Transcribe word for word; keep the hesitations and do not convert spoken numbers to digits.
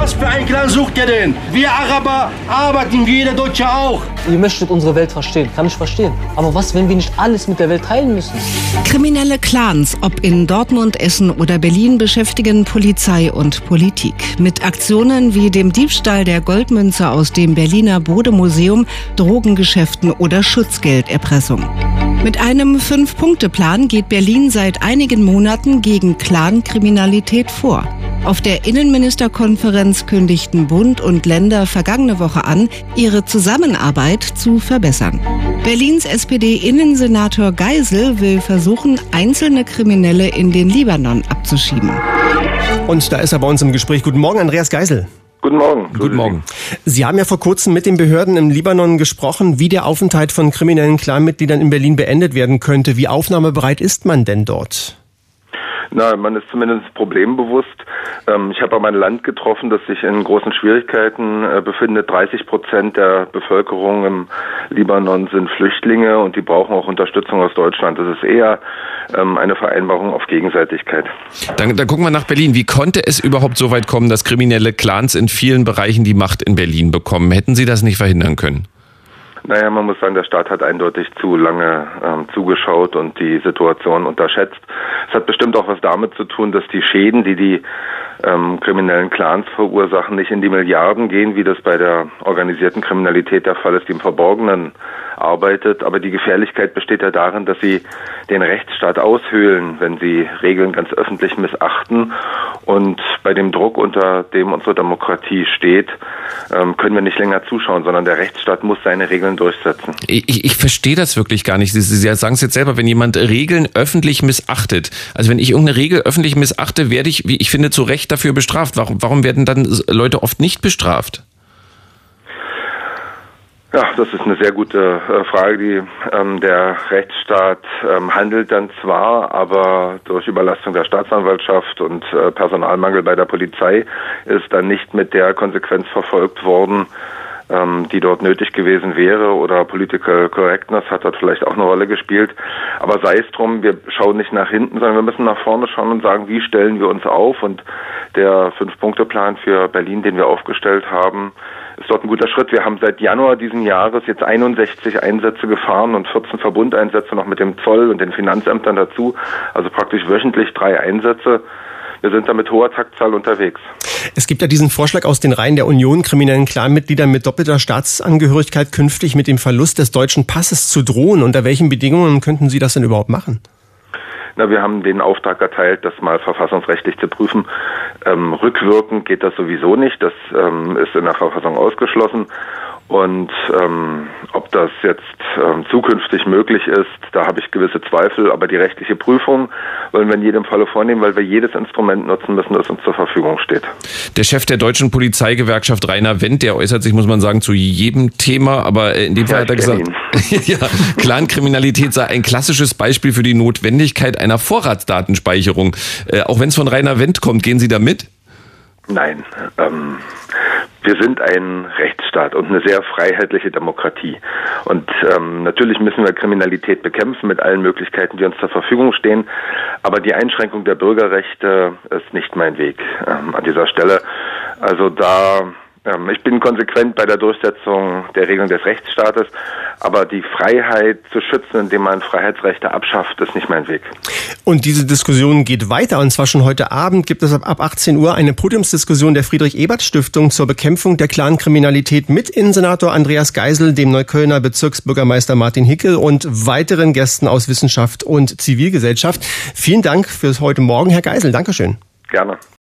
Was für ein Clan sucht ihr denn? Wir Araber arbeiten wie jeder Deutsche auch. Ihr möchtet unsere Welt verstehen, kann ich verstehen. Aber was, wenn wir nicht alles mit der Welt teilen müssen? Kriminelle Clans, ob in Dortmund, Essen oder Berlin, beschäftigen Polizei und Politik. Mit Aktionen wie dem Diebstahl der Goldmünze aus dem Berliner Bode-Museum, Drogengeschäften oder Schutzgelderpressung. Mit einem Fünf-Punkte-Plan geht Berlin seit einigen Monaten gegen Clankriminalität vor. Auf der Innenministerkonferenz kündigten Bund und Länder vergangene Woche an, ihre Zusammenarbeit zu verbessern. Berlins S P D-Innensenator Geisel will versuchen, einzelne Kriminelle in den Libanon abzuschieben. Und da ist er bei uns im Gespräch. Guten Morgen, Andreas Geisel. Guten Morgen. Guten Morgen. Sie haben ja vor kurzem mit den Behörden im Libanon gesprochen, wie der Aufenthalt von kriminellen Clanmitgliedern in Berlin beendet werden könnte. Wie aufnahmebereit ist man denn dort? Na, man ist zumindest problembewusst. Ähm, ich habe aber ein Land getroffen, das sich in großen Schwierigkeiten äh, befindet. dreißig Prozent der Bevölkerung im Libanon sind Flüchtlinge und die brauchen auch Unterstützung aus Deutschland. Das ist eher ähm, eine Vereinbarung auf Gegenseitigkeit. Dann, dann gucken wir nach Berlin. Wie konnte es überhaupt so weit kommen, dass kriminelle Clans in vielen Bereichen die Macht in Berlin bekommen? Hätten Sie das nicht verhindern können? Naja, man muss sagen, der Staat hat eindeutig zu lange ähm, zugeschaut und die Situation unterschätzt. Es hat bestimmt auch was damit zu tun, dass die Schäden, die die ähm, kriminellen Clans verursachen, nicht in die Milliarden gehen, wie das bei der organisierten Kriminalität der Fall ist, die im Verborgenen arbeitet. Aber die Gefährlichkeit besteht ja darin, dass sie den Rechtsstaat aushöhlen, wenn sie Regeln ganz öffentlich missachten. Und bei dem Druck, unter dem unsere Demokratie steht, ähm, können wir nicht länger zuschauen, sondern der Rechtsstaat muss seine Regeln durchsetzen. Ich, ich verstehe das wirklich gar nicht. Sie, Sie sagen es jetzt selber, wenn jemand Regeln öffentlich missachtet, also wenn ich irgendeine Regel öffentlich missachte, werde ich, wie ich finde, zu Recht dafür bestraft. Warum, warum werden dann Leute oft nicht bestraft? Ja, das ist eine sehr gute äh, Frage. Die, ähm, der Rechtsstaat ähm, handelt dann zwar, aber durch Überlastung der Staatsanwaltschaft und äh, Personalmangel bei der Polizei ist dann nicht mit der Konsequenz verfolgt worden, ähm, die dort nötig gewesen wäre, oder Political Correctness hat dort vielleicht auch eine Rolle gespielt. Aber sei es drum, wir schauen nicht nach hinten, sondern wir müssen nach vorne schauen und sagen, wie stellen wir uns auf? Und der Fünf-Punkte-Plan für Berlin, den wir aufgestellt haben, ist dort ein guter Schritt. Wir haben seit Januar diesen Jahres jetzt einundsechzig Einsätze gefahren und vierzehn Verbundeinsätze noch mit dem Zoll und den Finanzämtern dazu. Also praktisch wöchentlich drei Einsätze. Wir sind da mit hoher Taktzahl unterwegs. Es gibt ja diesen Vorschlag aus den Reihen der Union, kriminellen Clanmitgliedern mit doppelter Staatsangehörigkeit künftig mit dem Verlust des deutschen Passes zu drohen. Unter welchen Bedingungen könnten Sie das denn überhaupt machen? Na, wir haben den Auftrag erteilt, das mal verfassungsrechtlich zu prüfen. Ähm, rückwirkend geht das sowieso nicht. Das ähm, ist in der Verfassung ausgeschlossen. Und ähm, ob das jetzt ähm, zukünftig möglich ist, da habe ich gewisse Zweifel. Aber die rechtliche Prüfung wollen wir in jedem Falle vornehmen, weil wir jedes Instrument nutzen müssen, das uns zur Verfügung steht. Der Chef der deutschen Polizeigewerkschaft, Rainer Wendt, der äußert sich, muss man sagen, zu jedem Thema. Aber in dem Fall ja, hat er gesagt, ja, Clankriminalität sei ein klassisches Beispiel für die Notwendigkeit einer Vorratsdatenspeicherung. Äh, auch wenn es von Rainer Wendt kommt, gehen Sie da mit? Nein, ähm, wir sind ein Rechtsstaat und eine sehr freiheitliche Demokratie. Und ähm, natürlich müssen wir Kriminalität bekämpfen mit allen Möglichkeiten, die uns zur Verfügung stehen. Aber die Einschränkung der Bürgerrechte ist nicht mein Weg ähm, an dieser Stelle. Also da... Ich bin konsequent bei der Durchsetzung der Regeln des Rechtsstaates, aber die Freiheit zu schützen, indem man Freiheitsrechte abschafft, ist nicht mein Weg. Und diese Diskussion geht weiter, und zwar schon heute Abend gibt es ab achtzehn Uhr eine Podiumsdiskussion der Friedrich-Ebert-Stiftung zur Bekämpfung der Clankriminalität mit Innensenator Andreas Geisel, dem Neuköllner Bezirksbürgermeister Martin Hickel und weiteren Gästen aus Wissenschaft und Zivilgesellschaft. Vielen Dank fürs heute Morgen, Herr Geisel. Dankeschön. Gerne.